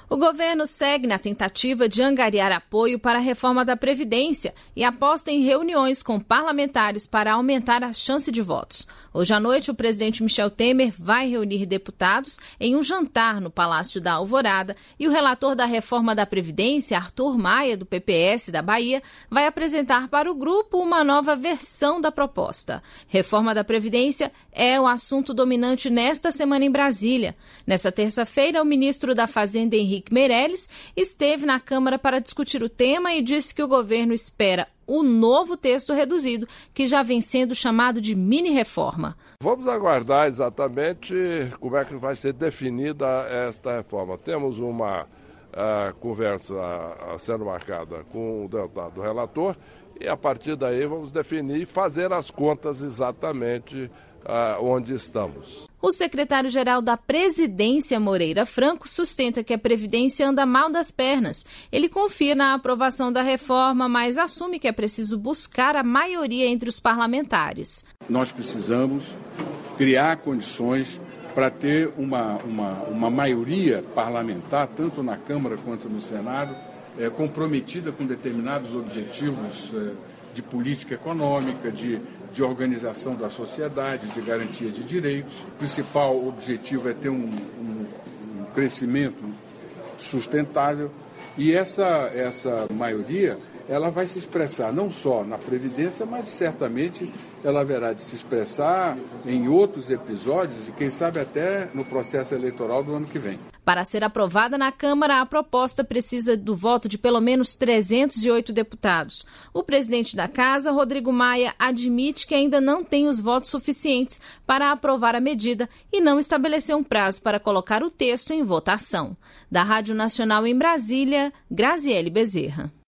O governo segue na tentativa de angariar apoio para a reforma da Previdência e aposta em reuniões com parlamentares para aumentar a chance de votos. Hoje à noite, o presidente Michel Temer vai reunir deputados em um jantar no Palácio da Alvorada e o relator da reforma da Previdência, Arthur Maia, do PPS da Bahia, vai apresentar para o grupo uma nova versão da proposta. Reforma da Previdência é o assunto dominante nesta semana em Brasília. Nessa terça-feira, o ministro da Fazenda, Henrique Meirelles, esteve na Câmara para discutir o tema e disse que o governo espera o novo texto reduzido, que já vem sendo chamado de mini-reforma. Vamos aguardar exatamente como é que vai ser definida esta reforma. Temos uma conversa sendo marcada com o deputado relator e a partir daí vamos definir e fazer as contas exatamente onde estamos. O secretário-geral da Presidência, Moreira Franco, sustenta que a Previdência anda mal das pernas. Ele confia na aprovação da reforma, mas assume que é preciso buscar a maioria entre os parlamentares. Nós precisamos criar condições para ter uma maioria parlamentar, tanto na Câmara quanto no Senado, comprometida com determinados objetivos de política econômica, de organização da sociedade, de garantia de direitos. O principal objetivo é ter um crescimento sustentável e essa maioria ela vai se expressar não só na Previdência, mas certamente ela haverá de se expressar em outros episódios e quem sabe até no processo eleitoral do ano que vem. Para ser aprovada na Câmara, a proposta precisa do voto de pelo menos 308 deputados. O presidente da Casa, Rodrigo Maia, admite que ainda não tem os votos suficientes para aprovar a medida e não estabeleceu um prazo para colocar o texto em votação. Da Rádio Nacional em Brasília, Graziele Bezerra.